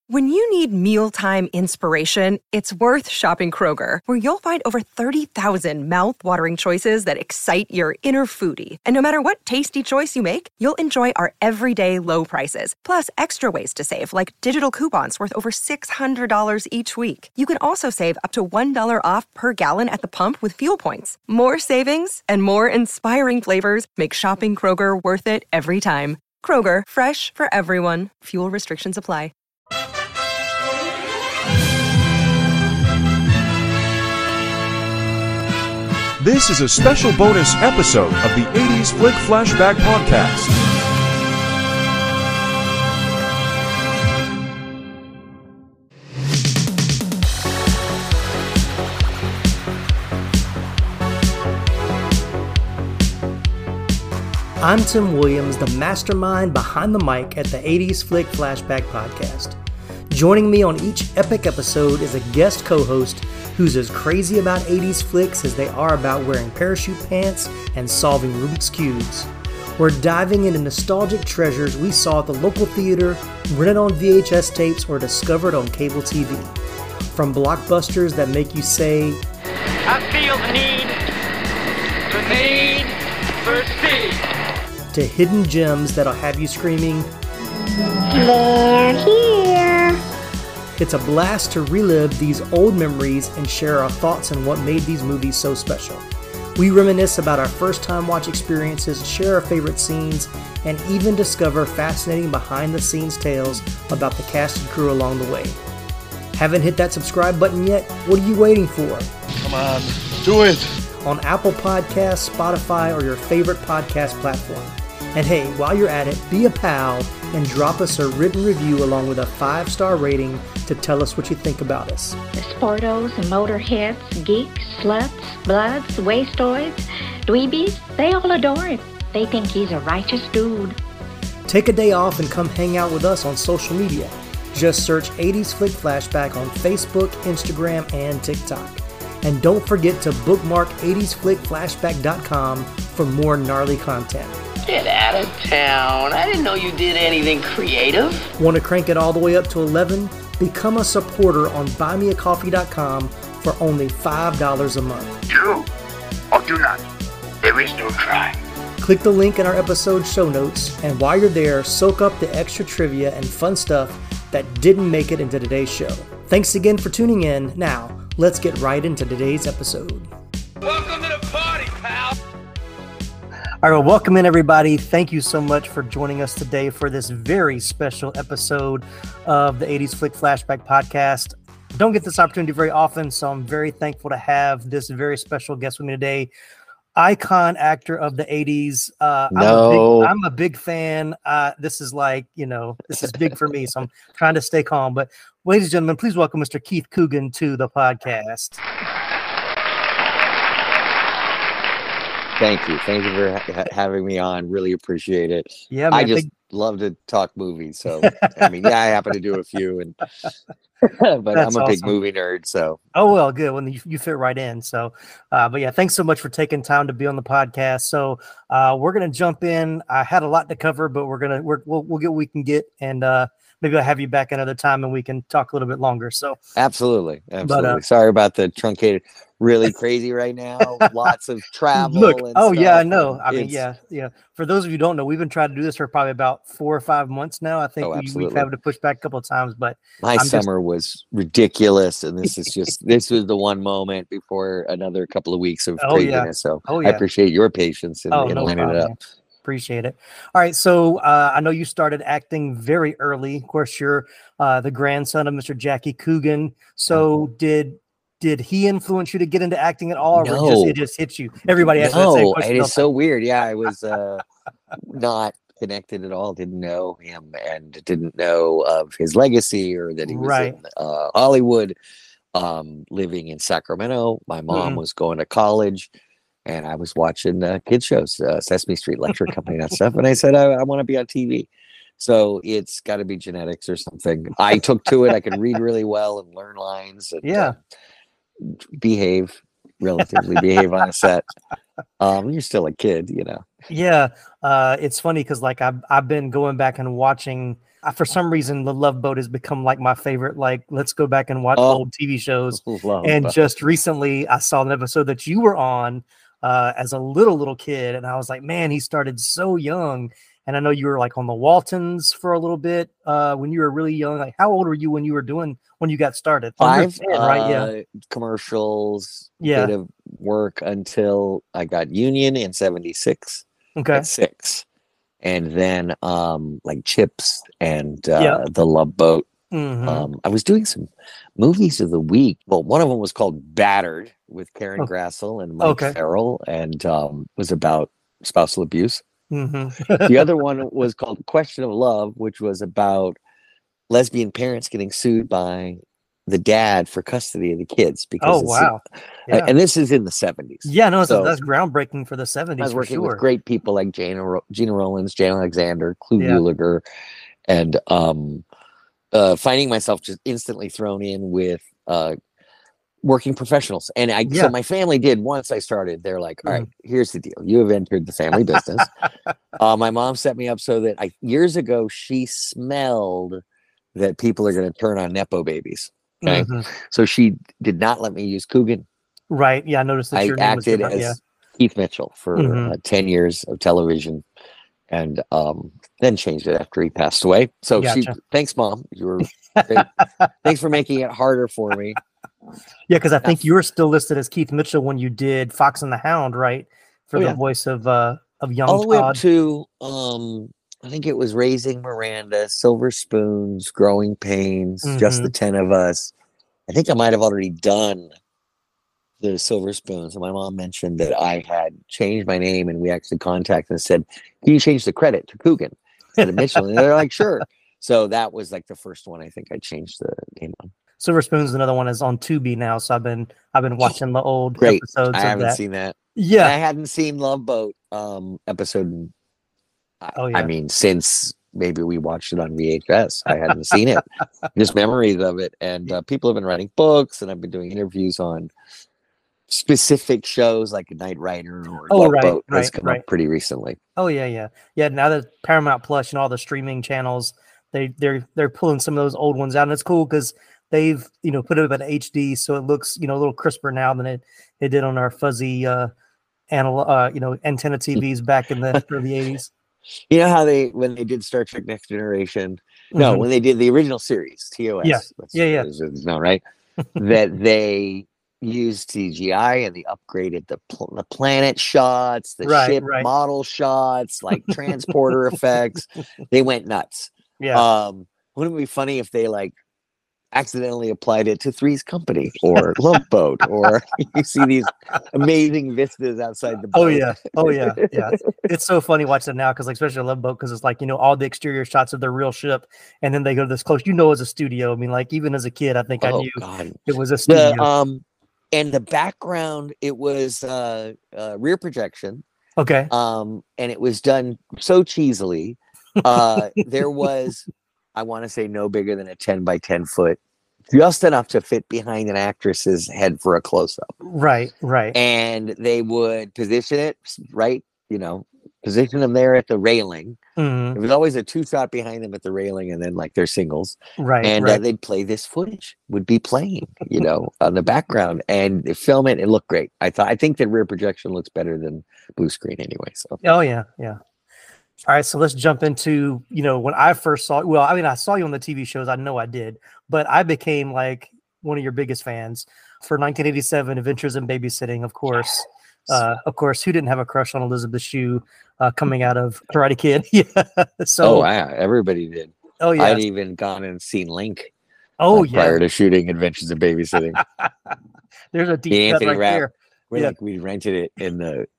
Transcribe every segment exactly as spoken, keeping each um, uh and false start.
When you need mealtime inspiration, it's worth shopping Kroger, where you'll find over thirty thousand mouth-watering choices that excite your inner foodie. And no matter what tasty choice you make, you'll enjoy our everyday low prices, plus extra ways to save, like digital coupons worth over six hundred dollars each week. You can also save up to one dollar off per gallon at the pump with fuel points. More savings and more inspiring flavors make shopping Kroger worth it every time. Kroger, fresh for everyone. Fuel restrictions apply. This is a special bonus episode of the eighties Flick Flashback Podcast. I'm Tim Williams, the mastermind behind the mic at the eighties Flick Flashback Podcast. Joining me on each epic episode is a guest co-host who's as crazy about eighties flicks as they are about wearing parachute pants and solving Rubik's Cubes. We're diving into nostalgic treasures we saw at the local theater, rented on V H S tapes, or discovered on cable T V. From blockbusters that make you say, I feel the need, the need for speed, to hidden gems that'll have you screaming, They're here. It's a blast to relive these old memories and share our thoughts on what made these movies so special. We reminisce about our first time watch experiences, share our favorite scenes, and even discover fascinating behind the scenes tales about the cast and crew along the way. Haven't hit that subscribe button yet? What are you waiting for? Come on, do it! On Apple Podcasts, Spotify, or your favorite podcast platform. And hey, while you're at it, be a pal and drop us a written review along with a five-star rating to tell us what you think about us. The sportos, motorheads, geeks, sluts, bloods, wastoids, dweebies, they all adore him. They think he's a righteous dude. Take a day off and come hang out with us on social media. Just search eighties Flick Flashback on Facebook, Instagram, and TikTok. And don't forget to bookmark eighties flick flashback dot com for more gnarly content. Get out of town. I didn't know you did anything creative. Want to crank it all the way up to eleven? Become a supporter on buy me a coffee dot com for only five dollars a month. Do or do not. There is no try. Click the link in our episode show notes, and while you're there, soak up the extra trivia and fun stuff that didn't make it into today's show. Thanks again for tuning in. Now, let's get right into today's episode. Welcome to the party, pal. All right, well, welcome in, everybody. Thank you so much for joining us today for this very special episode of the eighties Flick Flashback Podcast. Don't get this opportunity very often, so I'm very thankful to have this very special guest with me today. Icon actor of the eighties. Uh, I'm, no. a big, I'm a big fan. Uh, this is like, you know, this is big for me, so I'm trying to stay calm. But ladies and gentlemen, please welcome Mister Keith Coogan to the podcast. Thank you. Thank you for ha- having me on. Really appreciate it. Yeah, man, I just big... love to talk movies. So, I mean, yeah, I happen to do a few, and but That's I'm a big awesome. movie nerd. So, oh, well, good. Well, you, you fit right in. So, uh, but yeah, thanks so much for taking time to be on the podcast. So, uh, we're going to jump in. I had a lot to cover, but we're going to, we're, we'll, we'll get what we can get. And, uh, maybe I'll have you back another time and we can talk a little bit longer. So absolutely. Absolutely. But, uh, sorry about the truncated, really crazy right now. Lots of travel. Look, and oh stuff. yeah, I know. I mean, It's- yeah, yeah. For those of you who don't know, we've been trying to do this for probably about four or five months now. I think Oh, we, we've absolutely. had to push back a couple of times, but My I'm just- summer was ridiculous, and this is just this was the one moment before another couple of weeks of Oh, yeah. craziness. So Oh, I yeah. appreciate your patience in, Oh, in no lining problem, it up. man. Appreciate it. All right. So uh, I know you started acting very early. Of course, you're uh, the grandson of Mister Jackie Coogan. So did did he influence you to get into acting at all, or it just, No. it just hit you? Everybody asks that same No, question. it don't is so weird. Yeah, I was uh, not connected at all. Didn't know him, and didn't know of his legacy or that he was Right. in uh, Hollywood, um, living in Sacramento. My mom Mhm. was going to college. And I was watching uh, kids shows, uh, Sesame Street Electric Company, that stuff. And I said, I, I want to be on T V. So it's got to be genetics or something. I took to it. I could read really well and learn lines. And, Yeah. uh, behave, relatively behave on a set. Um, you're still a kid, you know. Yeah, uh, it's funny because like I've I've been going back and watching I, for some reason, The Love Boat has become like my favorite. Like, let's go back and watch Oh, old T V shows. Love And Boat. just recently, I saw an episode that you were on uh, as a little little kid, and I was like, man, he started so young. And I know you were like on the Waltons for a little bit uh, when you were really young. Like, how old were you when you were doing when you got started? Under Five, ten, right? Yeah. uh, commercials, Yeah. bit of work until I got Union in seventy-six Okay. at six. And then um, like Chips and uh, Yeah. The Love Boat. Mhm. Um, I was doing some movies of the week. Well, one of them was called Battered with Karen Oh. Grassel and Mike Okay. Farrell, and um, was about spousal abuse. Mhm. The other one was called Question of Love, which was about lesbian parents getting sued by the dad for custody of the kids. Because Oh, it's- wow. uh, Yeah. and this is in the seventies. Yeah, no, so So- that's groundbreaking for the I seventies was for working sure. with great people like Gina, Ro- Gina Rollins, Jane Alexander, Clu Yeah. Gulager, and um, uh, finding myself just instantly thrown in with uh, working professionals. And I, Yeah. so my family did once I started. They're like, "All right, here's the deal. You have entered the family business." uh, my mom set me up so that I years ago she smelled that people are going to turn on nepo babies. Okay, Mhm. so she did not let me use Coogan. Right. Yeah, I noticed that I your name was acted different. as Yeah. Keith Mitchell for Mhm. uh, ten years of television, and um, then changed it after he passed away. So she, Gotcha. thanks, Mom. You were great. Thanks for making it harder for me. Yeah, because I think you were still listed as Keith Mitchell when you did Fox and the Hound, right? For Oh, the yeah. voice of uh of young All the way up Todd. to um, I think it was Raising Miranda, Silver Spoons, Growing Pains, Just the Mhm. Ten of Us. I think I might have already done the Silver Spoons. And my mom mentioned that I had changed my name, and we actually contacted and said, "Can you change the credit to Coogan instead of Mitchell?" And they're like, "Sure." So that was like the first one I think I changed the name on. Silver Spoon's another one is on Tubi now, so I've been I've been watching the old Great. episodes I of haven't that. seen that. Yeah. And I hadn't seen Love Boat um, episode. I, Oh, I yeah. mean, since maybe we watched it on V H S, I hadn't seen it. Just memories of it. And uh, people have been writing books, and I've been doing interviews on specific shows like Knight Rider or Oh, Love right, Boat has right, come right. up pretty recently. Oh yeah, yeah, yeah. Now that Paramount Plus and all the streaming channels, they they're they're pulling some of those old ones out, and it's cool because they've you know put it up at H D, so it looks you know a little crisper now than it it did on our fuzzy uh, anal- uh you know antenna T Vs back in the early eighties. You know how they, when they did Star Trek Next Generation, no, Mhm. when they did the original series, T O S, Yeah. that's Yeah, yeah. what it is now, right? That they used C G I and they upgraded the pl- the planet shots, the Right, ship right. model shots, like transporter effects. They went nuts. Yeah, Um, wouldn't it be funny if they like accidentally applied it to Three's Company or Love Boat, or you see these amazing vistas outside the boat? oh yeah, oh yeah, yeah. It's so funny watching it now because like especially Love Boat because it's like you know all the exterior shots of the real ship, and then they go this close. You know, as a studio. I mean, like even as a kid, I think I Oh knew God. it was a studio. The um and the background, it was uh, uh rear projection, okay. um and it was done so cheesily. Uh there was, I want to say, no bigger than a ten by ten foot, just enough to fit behind an actress's head for a close-up, Right, right. and they would position it right, you know position them there at the railing. Mhm. It was always a two shot behind them at the railing, and then like their singles, Right, and uh, right. they'd play this footage, would be playing, you know, on the background, and they film it. It looked great. I thought, I think that rear projection looks better than blue screen anyway. So Oh yeah, yeah. All right, so let's jump into, you know, when I first saw well, I mean, I saw you on the T V shows, I know I did, but I became like one of your biggest fans for nineteen eighty-seven Adventures in Babysitting, of course. Uh, of course, who didn't have a crush on Elizabeth Shue uh, coming out of Karate Kid? Yeah. So oh yeah, everybody did. oh yeah. I'd even gone and seen Link Oh uh, yeah. prior to shooting Adventures in Babysitting. There's a The deep cut Anthony right rap. there. We're Yeah. like, we rented it in the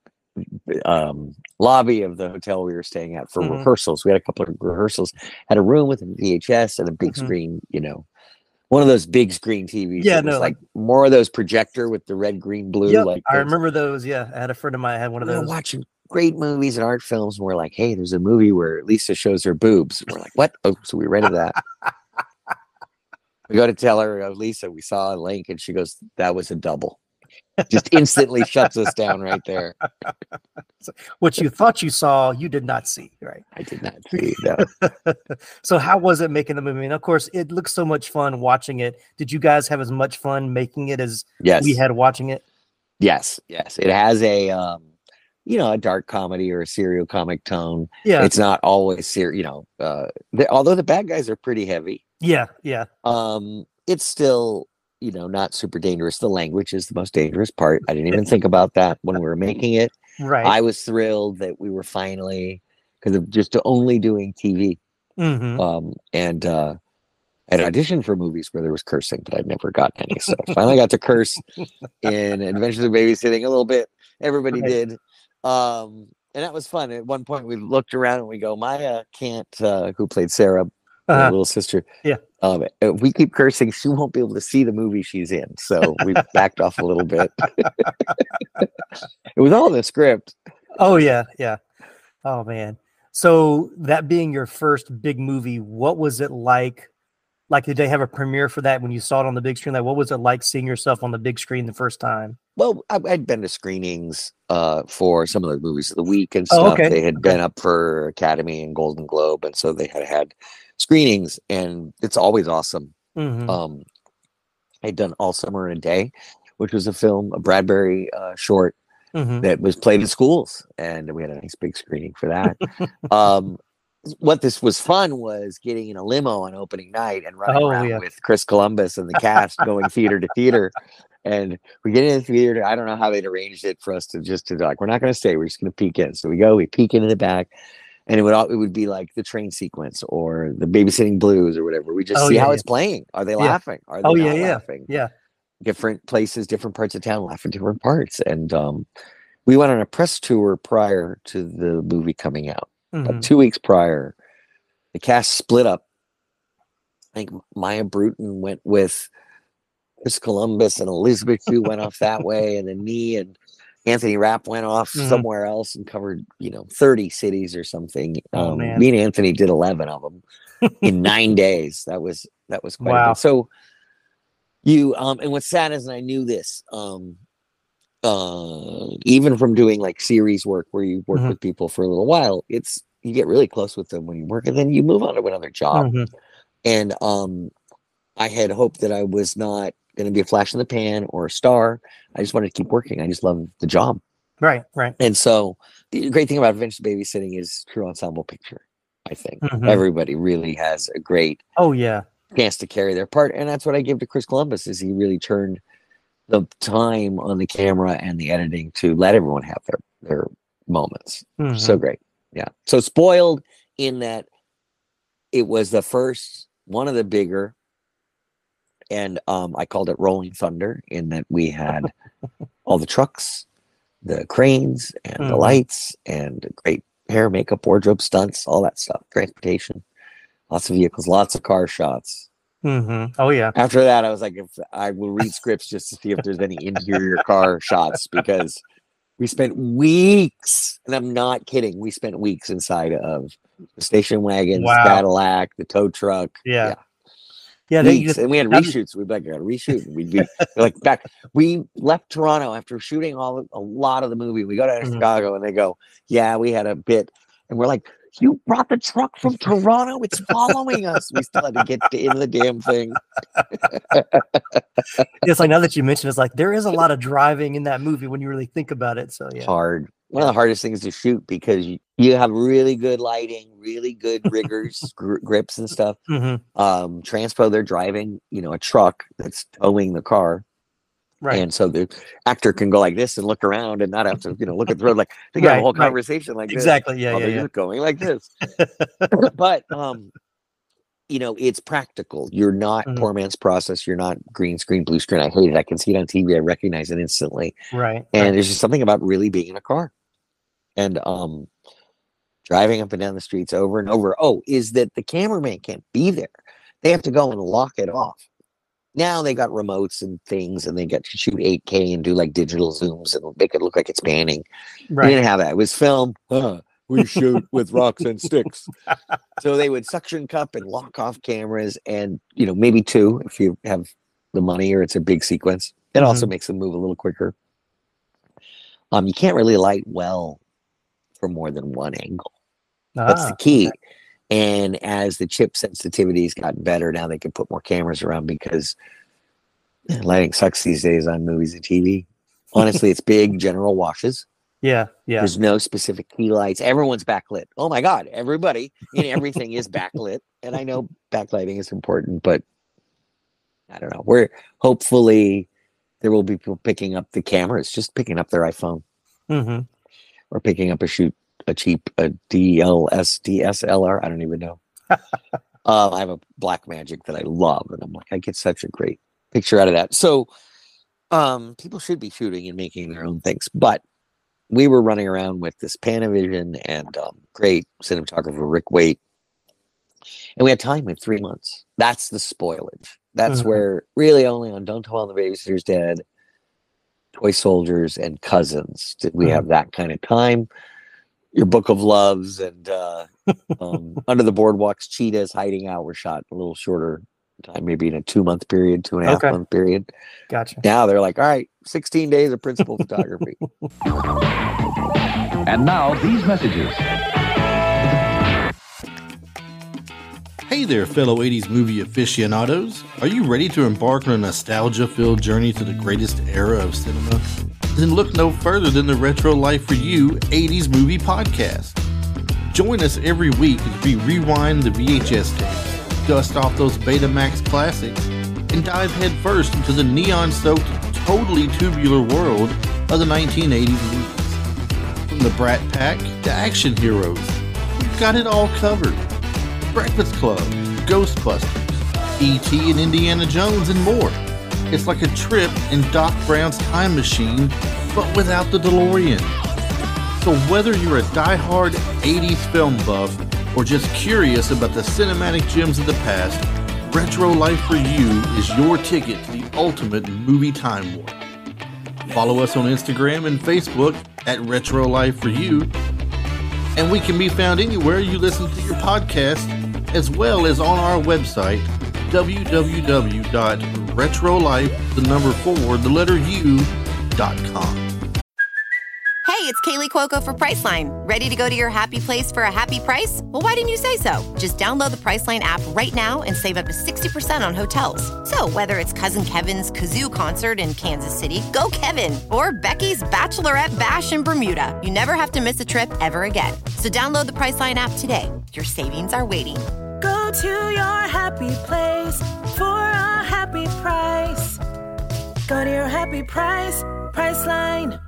um, lobby of the hotel we were staying at for Mhm. rehearsals. We had a couple of rehearsals, had a room with a V H S and a big Mhm. screen, you know, one of those big screen T Vs. Yeah, It was no, like more of those projector with the red, green, blue. Yep, like I those. remember those. Yeah, I had a friend of mine that had one of We were those. watching great movies and art films, and we're like, hey, there's a movie where Lisa shows her boobs. And we're like, what? Oh, so we rented that. We go to tell her, oh, Lisa, we saw a Link, and she goes, that was a double. Just instantly shuts us down right there. So what you thought you saw, you did not see, right? I did not see no. So how was it making the movie? And of course, it looks so much fun watching it. Did you guys have as much fun making it as Yes. we had watching it? Yes, yes. It has a um, you know, a dark comedy or a serial comic tone. Yeah. It's not always serious, you know, uh the, although the bad guys are pretty heavy. Yeah, yeah. Um, it's still, you know, not super dangerous. The language is the most dangerous part. I didn't even think about that when we were making it. Right. I was thrilled that we were finally, because of just only doing T V. Mm-hmm. Um, and uh, I'd auditioned for movies where there was cursing, but I'd never gotten any. So I finally got to curse in Adventures of Babysitting a little bit. Everybody Right. did. Um, and that was fun. At one point, we looked around and we go, Maya can't, uh, who played Sarah, my Uh-huh. little sister. Yeah. Um, if we keep cursing, she won't be able to see the movie she's in. So we backed off a little bit. It was all in the script. Oh yeah, yeah. Oh man. So that being your first big movie, what was it like? Like, did they have a premiere for that when you saw it on the big screen? Like, what was it like seeing yourself on the big screen the first time? Well, I, I'd been to screenings uh, for some of the movies of the week and Oh, stuff. okay. They had been up for Academy and Golden Globe, and so they had had screenings, and it's always awesome. Mm-hmm. Um, I'd done All Summer in a Day, which was a film, a Bradbury uh, short Mm-hmm. that was played in schools, and we had a nice big screening for that. um, what this was fun was getting in a limo on opening night and running Oh, around yeah. with Chris Columbus and the cast going theater to theater. And we get in the theater. I don't know how they'd arranged it for us to just to like, we're not going to stay. We're just going to peek in. So we go, we peek into the back, and it would all, it would be like the train sequence or the Babysitting Blues or whatever. We just Oh, see yeah, how yeah. it's playing. Are they Yeah. laughing? Are they Oh not yeah, yeah, laughing? yeah. Different places, different parts of town laugh at different parts. And um, we went on a press tour prior to the movie coming out. Mhm. About two weeks prior, the cast split up. I think Maya Bruton went with Chris Columbus, and Elizabeth Shue went off that way, and then me and Anthony Rapp went off Mhm. somewhere else and covered, you know, thirty cities or something. Oh, Um, man. me and Anthony did eleven of them in nine days. That was that was quite a Wow. bit. So you um, and what's sad is, and I knew this, um, uh, even from doing like series work where you work Mhm. with people for a little while, it's you get really close with them when you work, and then you move on to another job. Mhm. And um, I had hoped that I was not going to be a flash in the pan or a star. I just wanted to keep working. I just love the job. Right, right. And so the great thing about Adventures of Babysitting is true ensemble picture. I think Mhm. everybody really has a great Oh yeah. chance to carry their part, and that's what I give to Chris Columbus. Is he really turned the time on the camera and the editing to let everyone have their their moments. Mhm. So great. Yeah. So spoiled in that it was the first one of the bigger, and um, I called it Rolling Thunder in that we had all the trucks, the cranes, and the Mhm. lights, and great hair, makeup, wardrobe, stunts, all that stuff, transportation, lots of vehicles, lots of car shots. Mhm. Oh yeah. After that, I was like, if I will read scripts just to see if there's any interior car shots, because we spent weeks, and I'm not kidding, we spent weeks inside of the station wagons, Wow. Cadillac, the tow truck. Yeah. Yeah. They Weeks. just, And we had that- reshoots. We'd be like, I gotta reshoot. And we'd be like back. We left Toronto after shooting all a lot of the movie. We go down to Mhm. Chicago, and they go, yeah, we had a bit. And we're like, you brought the truck from Toronto? It's following us. We still had to get to, in the damn thing. it's like now that you mention, it's like there is a lot of driving in that movie when you really think about it. So yeah. Hard. One of the hardest things to shoot because you, you have really good lighting, really good riggers, gr- grips and stuff. Mhm. Um, Transpo, they're driving, you know, a truck that's towing the car. Right. And so the actor can go like this and look around and not have to, you know, look at the road. Like they got Right, a whole right. conversation like this. Exactly. Yeah. while Yeah. they're Yeah. just going like this. But um, you know, it's practical. You're not Mhm. poor man's process. You're not green screen, blue screen. I hate it. I can see it on T V. I recognize it instantly. Right. And right. there's just something about really being in a car and um, driving up and down the streets over and over. Oh, is that the cameraman can't be there? They have to go and lock it off. Now they got remotes and things, and they get to shoot eight K and do like digital zooms and make it look like it's panning. We Right. didn't have that. It was film. Huh, we shoot with rocks and sticks. So they would suction cup and lock off cameras, and you know, maybe two if you have the money or it's a big sequence. It Mhm. also makes them move a little quicker. Um, you can't really light well from more than one angle. That's the Ah, key. And as the chip sensitivity's gotten better, now they can put more cameras around because man, lighting sucks these days on movies and T V. Honestly, it's big general washes. yeah, yeah. There's no specific key lights. Everyone's backlit. Oh my God, everybody and everything is backlit. And I know backlighting is important, but I don't know. We're hopefully there will be people picking up the cameras, just picking up their iPhone hmm or picking up a shoot a cheap a D L S D S L R. I don't even know. uh, I have a Blackmagic that I love, and I'm like, I get such a great picture out of that. So um, people should be shooting and making their own things, but we were running around with this Panavision and um, great cinematographer Rick Waite, and we had time with three months. That's the spoilage. That's Mhm. where really only on Don't Tell All the Babysitter's Dead, Toy Soldiers, and Cousins did we Mhm. have that kind of time. Your Book of Loves and uh, um, Under the Boardwalk's Cheetahs, Hiding Out were shot a little shorter time, maybe in a two month period, two and a half Okay. month period. Gotcha. Now they're like, all right, sixteen days of principal photography. And now these messages. Hey there, fellow eighties movie aficionados. Are you ready to embark on a nostalgia-filled journey to the greatest era of cinema? Then look no further than the Retro Life for You eighties Movie Podcast. Join us every week as we rewind the V H S tapes, dust off those Betamax classics, and dive headfirst into the neon-soaked, totally tubular world of the nineteen eighties movies. From the Brat Pack to action heroes, we've got it all covered. Breakfast Club, Ghostbusters, E T and Indiana Jones, and more. It's like a trip in Doc Brown's time machine, but without the DeLorean. So whether you're a die-hard eighties film buff or just curious about the cinematic gems of the past, Retro Life for You is your ticket to the ultimate movie time warp. Follow us on Instagram and Facebook at Retro Life for You, and we can be found anywhere you listen to your podcast, as well as on our website, w w w dot retrolife, the number four, the letter U, dot com. Hey, it's Kaylee Cuoco for Priceline. Ready to go to your happy place for a happy price? Well, why didn't you say so? Just download the Priceline app right now and save up to sixty percent on hotels. So whether it's Cousin Kevin's Kazoo Concert in Kansas City, go Kevin, or Becky's Bachelorette Bash in Bermuda, you never have to miss a trip ever again. So download the Priceline app today. Your savings are waiting. Go to your happy place for a happy price. Go to your happy price, Priceline.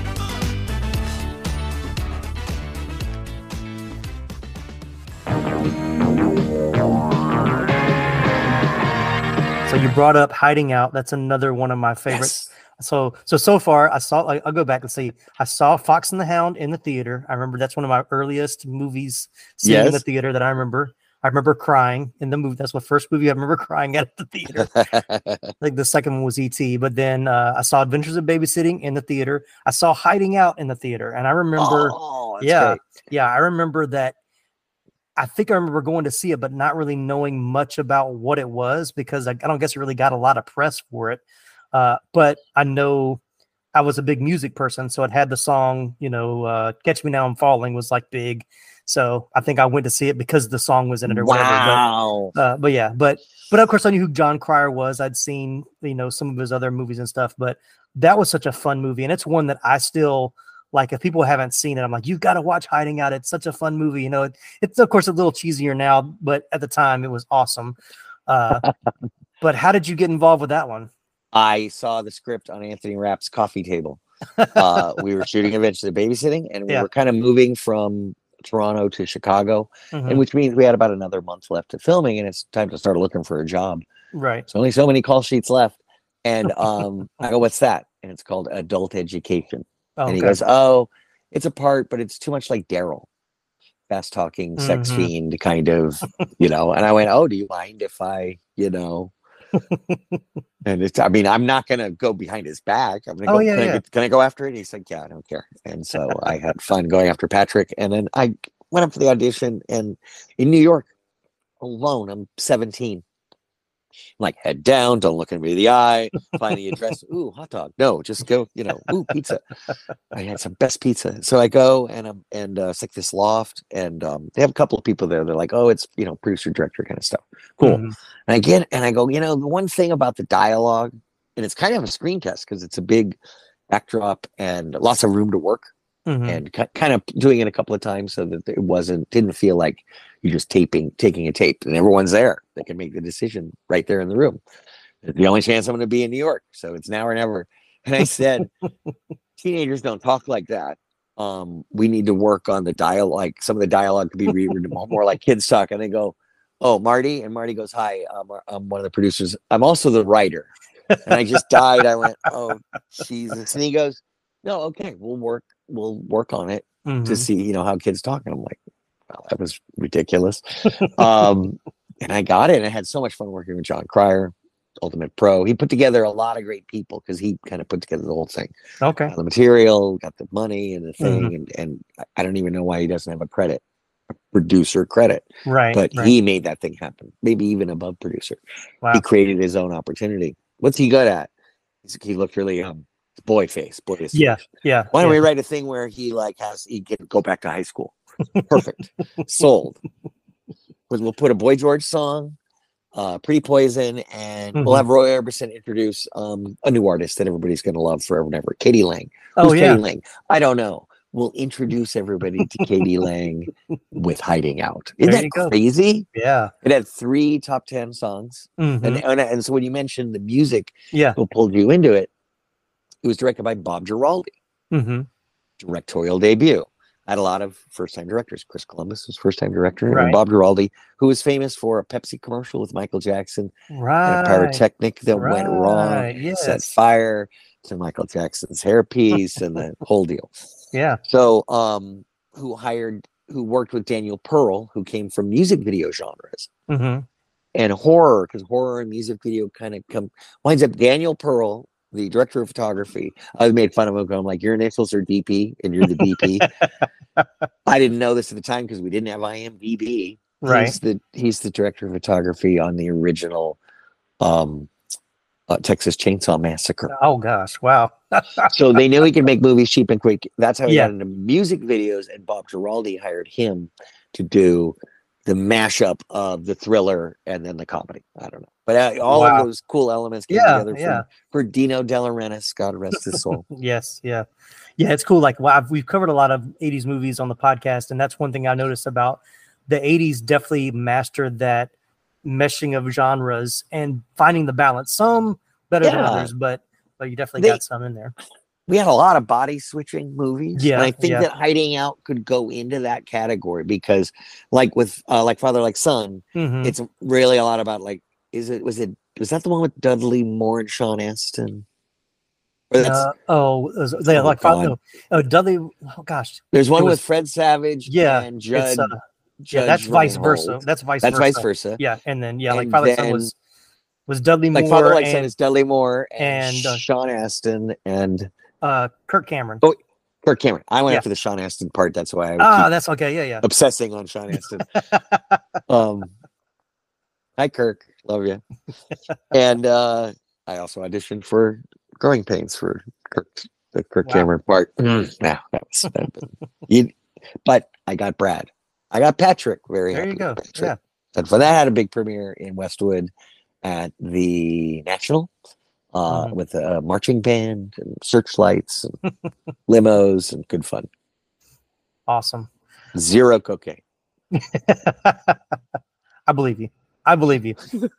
So you brought up Hiding Out. That's another one of my favorites. Yes. So so so far, I saw. Like, I'll go back and see. I saw Fox and the Hound in the theater. I remember that's one of my earliest movies seen in the Yes. theater that I remember. I remember crying in the movie. That's the first movie I remember crying at the theater. Like the second one was E T, but then uh, I saw Adventures of Babysitting in the theater. I saw Hiding Out in the theater, and I remember, Oh, that's yeah, great. yeah, I remember that. I think I remember going to see it, but not really knowing much about what it was because I, I don't guess it really got a lot of press for it. Uh, but I know I was a big music person, so it had the song, you know, uh, "Catch Me Now I'm Falling" was like big. So I think I went to see it because the song was in it or whatever. Wow. But, uh, but yeah, but but of course I knew who John Cryer was. I'd seen, you know, some of his other movies and stuff. But that was such a fun movie, and it's one that I still like. If people haven't seen it, I'm like, you've got to watch Hiding Out. It's such a fun movie. You know, it, it's of course a little cheesier now, but at the time it was awesome. Uh, but how did you get involved with that one? I saw the script on Anthony Rapp's coffee table. Uh, we were shooting Adventures of Babysitting, and we Yeah. were kind of moving from Toronto to Chicago, Mhm. and which means we had about another month left of filming, and it's time to start looking for a job. Right. There's only so many call sheets left. And um, I go, what's that? And it's called Adult Education. Oh, and he okay. goes, oh, it's a part, but it's too much like Daryl. Fast talking, sex Mhm. fiend kind of, you know. And I went, oh, do you mind if I, you know? And it's, I mean, I'm not going to go behind his back. I'm going to Oh, go, yeah, can, yeah. I get, can I go after it? And he's like, yeah, I don't care. And so I had fun going after Patrick. And then I went up for the audition, and in New York alone, I'm seventeen. I'm like, head down, don't look at me in the eye, find the address. Ooh, hot dog. No, just go, you know, ooh, pizza. I had some best pizza. So I go and I'm and uh, it's like this loft, and um, they have a couple of people there. They're like, oh, it's, you know, producer, director kind of stuff. Cool. Mm-hmm. And I get and I go, you know, the one thing about the dialogue, and it's kind of a screen test because it's a big backdrop and lots of room to work. Mm-hmm. And c- kind of doing it a couple of times so that it wasn't didn't feel like you're just taping taking a tape and everyone's there. They can make the decision right there in the room. It's the only chance I'm going to be in New York, so it's now or never. And I said, teenagers don't talk like that. Um, we need to work on the dialogue. Like some of the dialogue could be rewritten more like kids talk. And they go, "Oh, Marty," and Marty goes, "Hi, I'm, I'm one of the producers. I'm also the writer." And I just died. I went, "Oh, Jesus!" And he goes, "No, okay, we'll work." We'll work on it mm-hmm. to see, you know, how kids talk. And I'm like, wow, that was ridiculous. um, and I got it. And I had so much fun working with John Cryer, Ultimate Pro. He put together a lot of great people because he kind of put together the whole thing. Okay. Got the material, got the money and the thing. Mm-hmm. And, and I don't even know why he doesn't have a credit, a producer credit. Right. But right. he made that thing happen, maybe even above producer. Wow. He created his own opportunity. What's he good at? He's, he looked really um boy face, boy face. Yeah, yeah. Why don't yeah. we write a thing where he like has he can go back to high school? Perfect, sold. We'll put a Boy George song, uh, Pretty Poison, and mm-hmm. we'll have Roy Orbison introduce um, a new artist that everybody's going to love forever and ever, Katie Lang. Who's oh yeah, Katie Lang? I don't know. We'll introduce everybody to Katie Lang with Hiding Out. Isn't there that crazy? Go. Yeah, it had three top ten songs, mm-hmm. and, and and so when you mentioned the music, yeah, what pulled you into it. It was directed by Bob Giraldi. Mm-hmm. Directorial debut. I had a lot of first-time directors. Chris Columbus was first-time director, right. and Bob Giraldi, who was famous for a Pepsi commercial with Michael Jackson, right. and a pyrotechnic that right. went wrong, yes. set fire to Michael Jackson's hairpiece, and the whole deal. Yeah. So, um, who hired, who worked with Daniel Pearl, who came from music video genres mm-hmm. and horror, because horror and music video kind of come winds up. Daniel Pearl, the director of photography, I made fun of him. I'm like, your initials are D P and you're the D P. I didn't know this at the time because we didn't have I M D B. Right. He's the he's the director of photography on the original um, uh, Texas Chainsaw Massacre. Oh gosh, wow. So they knew he could make movies cheap and quick. That's how he yeah. got into music videos, and Bob Giraldi hired him to do the mashup of the thriller and then the comedy. I don't know. But uh, all wow. of those cool elements came yeah, together for, yeah. for Dino De Laurentiis, God rest his soul. yes, yeah. Yeah, it's cool. Like, wow, we've covered a lot of eighties movies on the podcast, and that's one thing I noticed about the eighties definitely mastered that meshing of genres and finding the balance. Some better yeah. than others, but but you definitely they, got some in there. We had a lot of body switching movies. Yeah, and I think yeah. that Hiding Out could go into that category because, like with uh, like Father Like Son, mm-hmm. it's really a lot about like, is it was it was that the one with Dudley Moore and Sean Astin? Uh, oh, was, they, oh like Father, oh Dudley. Oh gosh, there's one was, with Fred Savage. Yeah, and Judd. Uh, Judge yeah, that's vice Reinhold. versa. That's vice. That's versa. vice versa. Yeah, and then yeah, and like Father Like Son was was Dudley like Moore. Father Like and, Son is Dudley Moore and, and uh, Sean Astin and uh, Kirk Cameron. Oh, Kirk Cameron. I went yeah. after the Sean Astin part. That's why I ah, that's okay. Yeah, yeah. Obsessing on Sean Astin. um, hi, Kirk. Love you. And uh, I also auditioned for Growing Pains for Kirk, the Kirk wow. Cameron part. Mm. Yeah, that was, that, you, but I got Brad. I got Patrick. Very there happy. You go. Patrick. Yeah. And for that, I had a big premiere in Westwood at the National. Uh, mm-hmm. With a marching band and searchlights and limos and good fun. Awesome. Zero cocaine. I believe you. I believe you.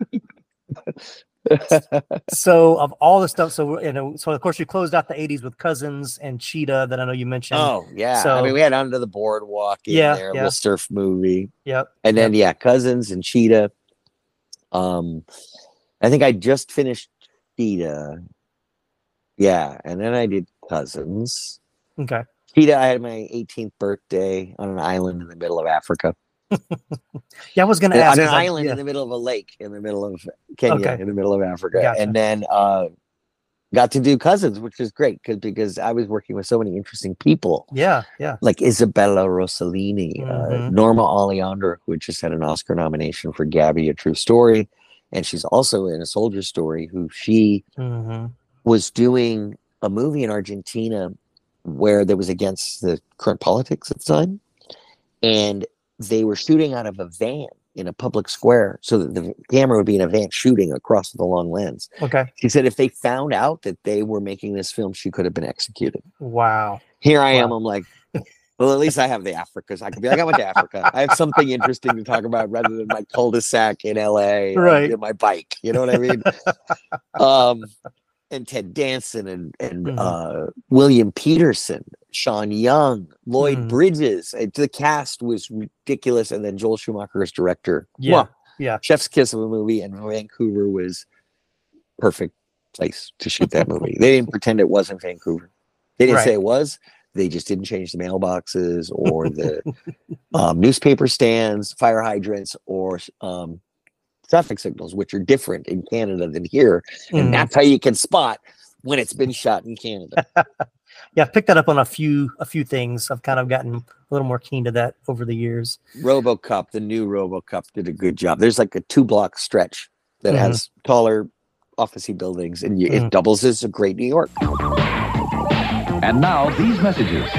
So of all the stuff, so you know, so of course you closed out the eighties with Cousins and Cheetah that I know you mentioned. Oh yeah. So, I mean, we had Under the Boardwalk in yeah, there, a yeah. little surf movie. Yep. And then yep. yeah, Cousins and Cheetah. Um, I think I just finished Cheetah. Yeah, and then I did Cousins. Okay. Cheetah, I had my eighteenth birthday on an island in the middle of Africa. Yeah, I was going to ask. On an I, island yeah. in the middle of a lake in the middle of Kenya, okay. in the middle of Africa. Gotcha. And then uh, got to do Cousins, which is great because because I was working with so many interesting people. Yeah, yeah. Like Isabella Rossellini, mm-hmm. uh, Norma Aleander, who just had an Oscar nomination for Gabby, A True Story. and she's also in A Soldier Story, who she Mm-hmm. was doing a movie in Argentina where there was against the current politics at the time, and they were shooting out of a van in a public square, so that the camera would be in a van shooting across the long lens. Okay. She said if they found out that they were making this film, she could have been executed. Wow. Here I Wow. am. I'm like, well, at least I have the Africas. I can be like, I went to Africa. I have something interesting to talk about rather than my cul-de-sac in L A Right. and my bike. You know what I mean? um, and Ted Danson and and Mhm. uh, William Peterson, Sean Young, Lloyd Mhm. Bridges. It, the cast was ridiculous. And then Joel Schumacher as director. Yeah. Mwah. Yeah. Chef's kiss of a movie, and Vancouver was perfect place to shoot that movie. They didn't pretend it wasn't Vancouver. They didn't Right. say it was. They just didn't change the mailboxes or the um, newspaper stands, fire hydrants, or um, traffic signals, which are different in Canada than here. Mhm. And that's how you can spot when it's been shot in Canada. Yeah, I've picked that up on a few a few things. I've kind of gotten a little more keen to that over the years. RoboCop, the new RoboCop, did a good job. There's like a two block stretch that Mhm. has taller officey buildings, and you, Mhm. it doubles as a great New York. And now these messages.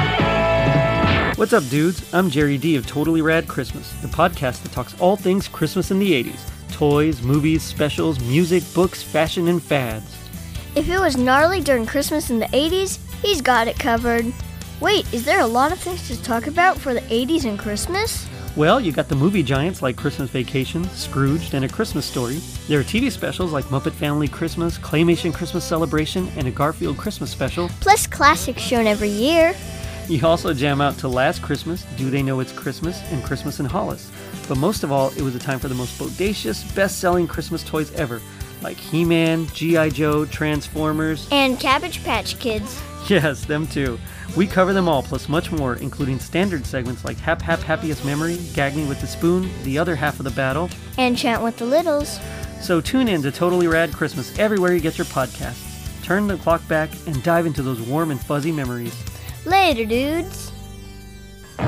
What's up, dudes? I'm Jerry D of Totally Rad Christmas, the podcast that talks all things Christmas in the eighties. Toys, movies, specials, music, books, fashion, and fads. If it was gnarly during Christmas in the eighties, he's got it covered. Wait, is there a lot of things to talk about for the eighties and Christmas? Well, you got the movie giants like Christmas Vacation, Scrooged, and A Christmas Story. There are T V specials like Muppet Family Christmas, Claymation Christmas Celebration, and a Garfield Christmas special. Plus classics shown every year. You also jam out to Last Christmas, Do They Know It's Christmas, and Christmas in Hollis. But most of all, it was a time for the most bodacious, best-selling Christmas toys ever, like He-Man, G I. Joe, Transformers. And Cabbage Patch Kids. Yes, them too. We cover them all, plus much more, including standard segments like Hap Hap Happiest Memory, Gag Me with the Spoon, The Other Half of the Battle, And Chant with the Littles. So tune in to Totally Rad Christmas everywhere you get your podcasts. Turn the clock back and dive into those warm and fuzzy memories. Later, dudes. All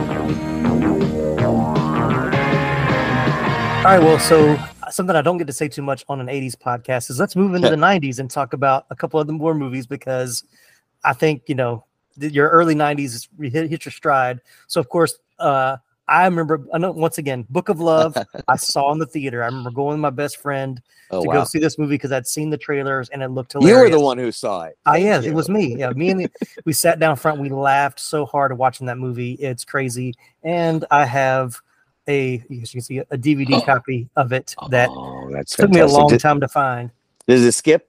right, well, so something I don't get to say too much on an eighties podcast is let's move into the nineties and talk about a couple of the more movies, because I think, you know, th- your early nineties hit, hit your stride. So, of course, uh, I remember, I know, once again, Book of Love, I saw in the theater. I remember going with my best friend Oh, to wow. go see this movie because I'd seen the trailers and it looked hilarious. You were the one who saw it. Oh, yeah, Thank it you. was me. Yeah, me and the, we sat down front. We laughed so hard watching that movie. It's crazy. And I have a, you can see a D V D copy of it that Oh, that's took me a fantastic. long Did- time to find. Does it skip?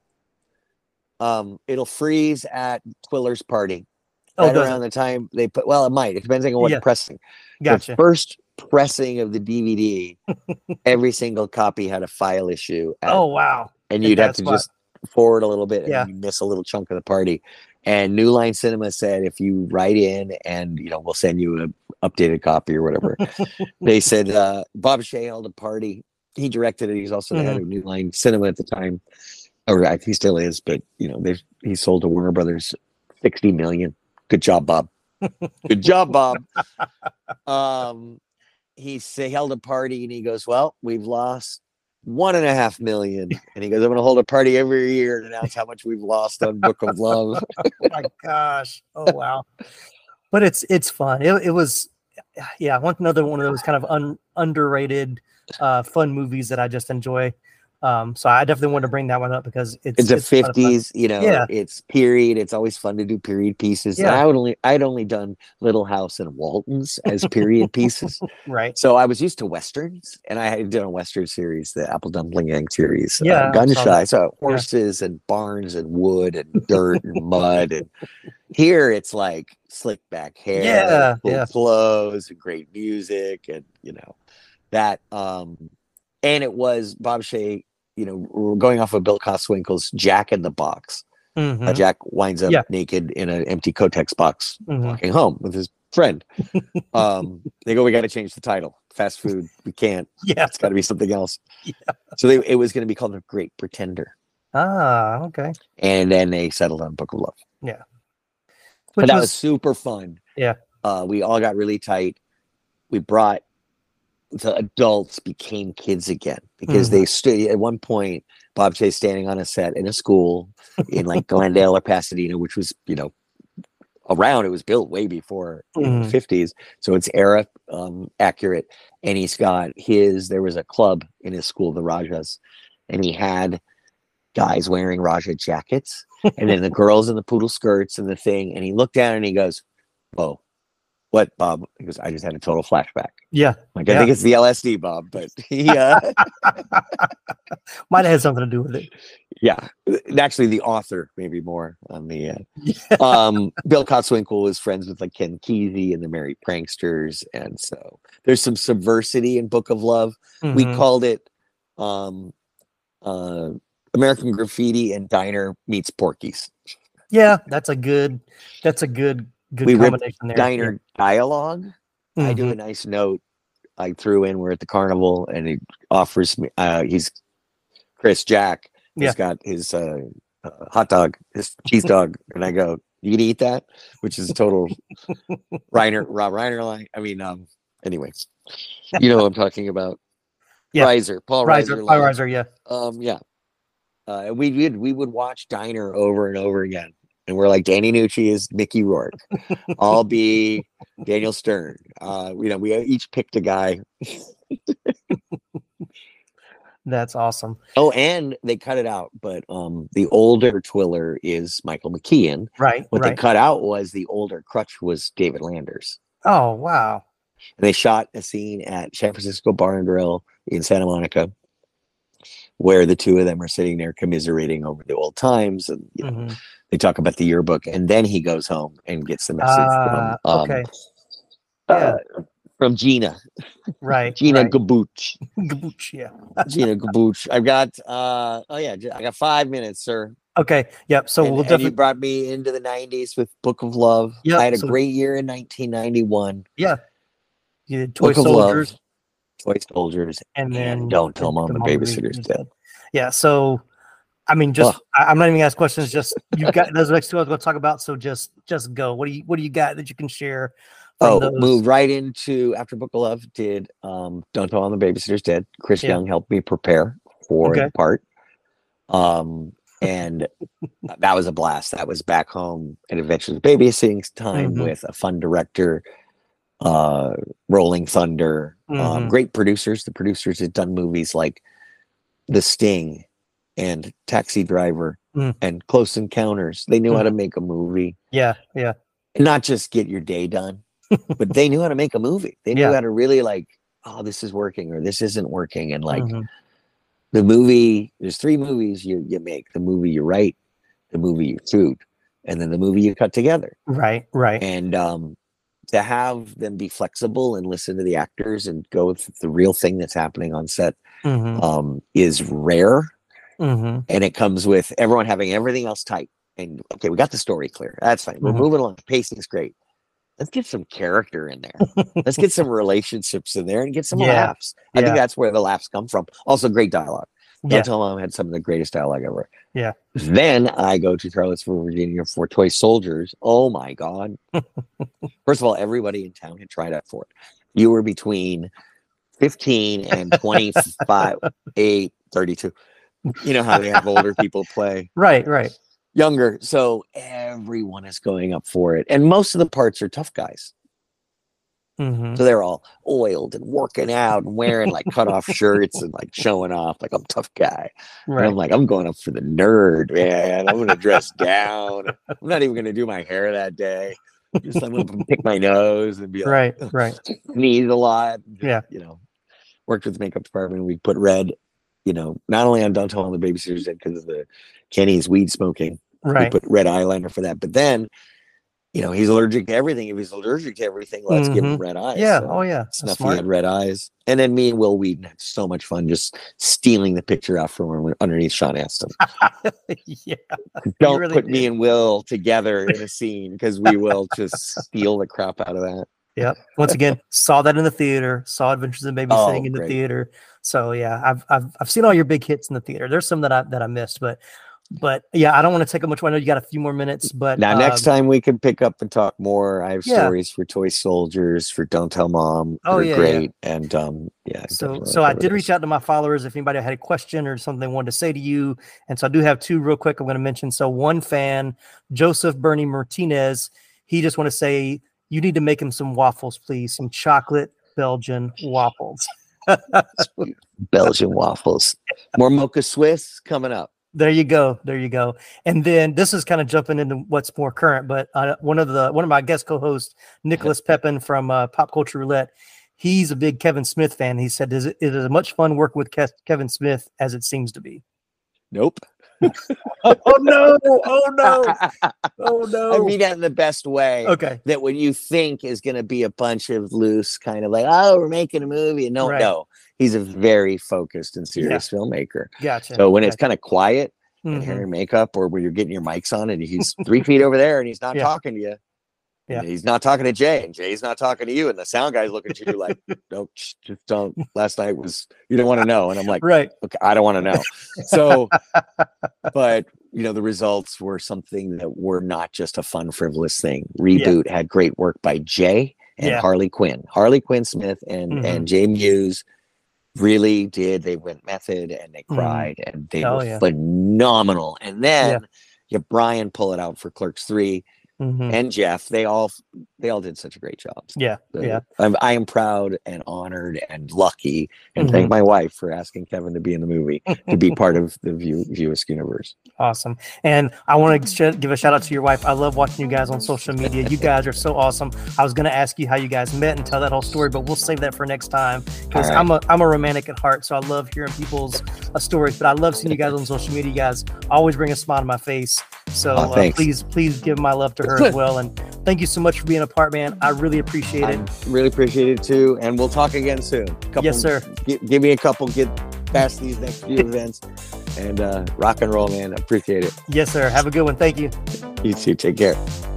Um, it'll freeze at Twiller's party. Oh, right does around the time they put. Well, it might. It depends on what Yeah. pressing. Gotcha. The first pressing of the D V D, every single copy had a file issue. at- Oh, wow. and In you'd have that to spot. just forward a little bit, and Yeah. you miss a little chunk of the party. And New Line Cinema said, if you write in, and you know, we'll send you an updated copy or whatever. They said uh, Bob Shea held a party. He directed it. He's also the head of New Line Cinema at the time, or I think he still is. But you know, they he sold to Warner Brothers sixty million. Good job, Bob. Good job, Bob. Um, he say, held a party, and he goes, "Well, we've lost one and a half million." And he goes, "I'm going to hold a party every year and announce how much we've lost on Book of Love." Oh my gosh. Oh wow. But it's it's fun. It, it was, yeah, I want another one of those kind of un, underrated uh fun movies that I just enjoy. Um so I definitely want to bring that one up because it's It's a a lot of fun. fifties, you know, Yeah. it's period. It's always fun to do period pieces. And Yeah. I would only I'd only done Little House and Waltons as period pieces. Right. So I was used to Westerns, and I had done a Western series, the Apple Dumpling Gang series. Yeah, uh, I gun saw shy. that. So Yeah. horses and barns and wood and dirt and mud. And here it's like slick back hair, Yeah, cool yeah. clothes, and great music, and you know that. Um, and it was Bob Shea. You know, we're going off of Bill Coswinkle's Jack in the Box. Mhm. Uh, Jack winds up Yeah. naked in an empty Kotex box, Mhm. walking home with his friend. um, they go, "We got to change the title. Fast food. We can't. Yeah. It's got to be something else." Yeah. So they, it was going to be called The Great Pretender, Ah, okay. and then they settled on Book of Love. Yeah. But Which that was, was- super fun. Yeah. Uh, we all got really tight. We brought the adults became kids again because Mm-hmm. they stood at one point. Bob Chase standing on a set in a school in like Glendale or Pasadena, which was, you know, around. It was built way before in Mhm. the fifties, so it's era um, accurate. And he's got his. There was a club in his school, the Rajas, and he had guys wearing Raja jackets, and then the girls in the poodle skirts and the thing. And he looked down and he goes, "Whoa, what, Bob?" He goes, "I just had a total flashback." Yeah. Like, I yeah. think it's the L S D, Bob, but he, uh, Might have had something to do with it. yeah, actually, the author maybe more on the. Uh, um, Bill Kotzwinkle was friends with like Ken Kesey and the Merry Pranksters, and so there's some subversity in Book of Love. We Mhm. called it um, uh, American Graffiti and Diner meets Porky's. Yeah, that's a good. That's a good. Good We ripped combination there. Diner dialogue. I do Mhm. a nice note I threw in. We're at the carnival, and he offers me. Uh, he's Chris Jack. He's Yeah. got his uh, uh, hot dog, his cheese dog, and I go, "You can eat that," which is a total Reiner Rob Reiner line. I mean, um, anyway, you know what I'm talking about. Yeah. Reiser, Paul Riser, Reiser, Paul line. Reiser, yeah. Um, yeah. Uh, and we did. We would watch Diner over and over again, and we're like, Danny Nucci is Mickey Rourke. I'll be Daniel Stern. Uh, you know, we each picked a guy. That's awesome. Oh, and they cut it out, but um, the older Twiller is Michael McKean. Right. What right. they cut out was the older Crutch was David Landers. Oh wow. And they shot a scene at San Francisco Bar and Grill in Santa Monica, where the two of them are sitting there commiserating over the old times, and you know, Mhm. they talk about the yearbook, and then he goes home and gets the message Ah, from um, okay. uh, from Gina, Right. Gina right. Gabooch, Gabooch, yeah. Gina Gabooch. I've got uh, oh yeah, I got five minutes, sir. Okay. Yep. So and, we'll and definitely. you brought me into the nineties with Book of Love. Yep, I had a so- great year in nineteen ninety-one. Yeah. You did Toy Book of Soldiers, Love, Toy Soldiers, and then Don't Tell Mom the Mom Babysitter's Dead. Yeah. So, I mean, just Ugh. I, I'm not even gonna ask questions. Just you got those next two I was going to talk about. So just just go. What do you What do you got that you can share? From Oh, those? moved right into after Book of Love. Did um, Don't Tell Mom the Babysitter's Dead. Chris Yeah. Young helped me prepare for Okay. the part. Um, and that was a blast. That was back home at Adventures Babysitting time Mhm. with a fun director, uh, Rolling Thunder, um, Mhm. great producers. The producers had done movies like The Sting and Taxi Driver Mm. and Close Encounters. They knew how to Mhm. make a movie. Yeah. Yeah. And not just get your day done, but they knew how to make a movie. They knew Yeah. how to really like, oh, this is working or this isn't working. And like Mhm. the movie, there's three movies you, you make: the movie you write, the movie you shoot, and then the movie you cut together. Right. Right. And um, to have them be flexible and listen to the actors and go with the real thing that's happening on set Mhm. um, is rare. Mhm. And it comes with everyone having everything else tight. And okay, we got the story clear. That's fine. We're Mhm. moving along. Pacing's great. Let's get some character in there. Let's get some relationships in there and get some Yeah. laughs. I Yeah. think that's where the laughs come from. Also, great dialogue. Yeah. Don't Tell Mom had some of the greatest dialogue ever. Yeah. Then I go to Charlottesville, Virginia for Toy Soldiers. Oh my God. First of all, everybody in town had tried out for it. You were between fifteen and twenty-five, eight, thirty-two. You know how they have older people play. Right. Right. Younger. So everyone is going up for it. And most of the parts are tough guys. Mhm. So they're all oiled and working out and wearing like cut off shirts and like showing off like I'm a tough guy. And Right. I'm like, I'm going up for the nerd, man. I'm going to dress down. I'm not even going to do my hair that day. Just I'm going to pick my nose and be like, Right. Right. sneeze a lot. Yeah. You know, worked with the makeup department. We put red, you know, not only on Don't Tell Mom the Babysitter's Dead because of the Kenny's weed smoking. Right. We put red eyeliner for that. But then, you know, he's allergic to everything. If he's allergic to everything, let's give him Mhm. red eyes. Yeah. So Oh yeah. That's Snuffy smart. had red eyes. And then me and Will Wheaton had so much fun just stealing the picture out from him underneath Sean Astin. Yeah. Don't really put did. me and Will together in a scene because we will just steal the crap out of that. Yep. Once again, saw that in the theater. Saw Adventures in Babysitting Oh, in the great. theater. So yeah, I've I've I've seen all your big hits in the theater. There's some that I that I missed, but But yeah, I don't want to take up much. I know you got a few more minutes, but now um, next time we can pick up and talk more. I have Yeah. stories for Toy Soldiers, for Don't Tell Mom. Oh, They're yeah, great. And um, yeah. So, definitely so I cover did those. reach out to my followers if anybody had a question or something they wanted to say to you. And so I do have two real quick I'm going to mention. So one fan, Joseph Bernie Martinez, he just want to say, you need to make him some waffles, please. Some chocolate Belgian waffles. Belgian waffles. More Mocha Swiss coming up. There you go. There you go. And then this is kind of jumping into what's more current, but uh, one of the one of my guest co-hosts, Nicholas Pepin from uh, Pop Culture Roulette, he's a big Kevin Smith fan. He said, "Is it is as much fun working with Ke- Kevin Smith as it seems to be?" Nope. oh no! Oh no! Oh no! I mean that in the best way. Okay. That what you think is going to be a bunch of loose kind of like, oh, we're making a movie. No, Right. no. He's a very focused and serious filmmaker. Gotcha. So when it's Gotcha. kind of quiet and Mhm. hearing makeup, or when you're getting your mics on and he's three feet over there and he's not Yeah. talking to you. Yeah. And he's not talking to Jay, and Jay's not talking to you, and the sound guy's looking at you like, "Nope, sh- just don't." Last night was you don't want to know, and I'm like, Right. okay, I don't want to know. So, but you know, the results were something that were not just a fun, frivolous thing. Reboot had great work by Jay and Yeah. Harley Quinn, Harley Quinn Smith, and Mhm. and Jay Muse really did. They went method and they Mhm. cried and they Oh, were yeah. phenomenal. And then Yeah. you Brian pull it out for Clerks three. Mhm. And Jeff, they all they all did such a great job. Yeah. So Yeah. I'm I am proud and honored and lucky, and thank Mhm. my wife for asking Kevin to be in the movie to be part of the View Viewers universe. Awesome. And I want to sh- give a shout out to your wife. I love watching you guys on social media. You guys are so awesome. I was going to ask you how you guys met and tell that whole story, but we'll save that for next time because All right. I'm a I'm a romantic at heart, so I love hearing people's uh, stories. But I love seeing you guys on social media. You guys always bring a smile to my face. So Oh, uh, thanks. please, please give my love to her as well. And thank you so much for being a part, man. I really appreciate it. I really appreciate it too, and we'll talk again soon. Couple, Yes, sir. Give, give me a couple, get past these next few events, and uh, rock and roll, man. Appreciate it. Yes, sir. Have a good one. Thank you. You too. Take care.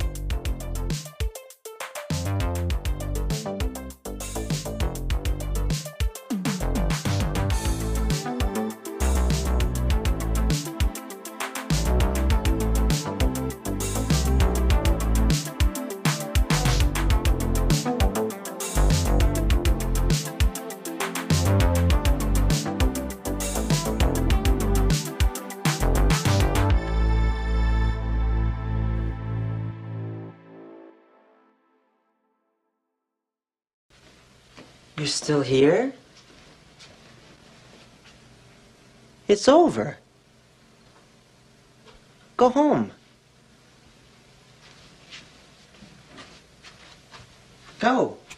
You're still here? It's over. Go home. Go.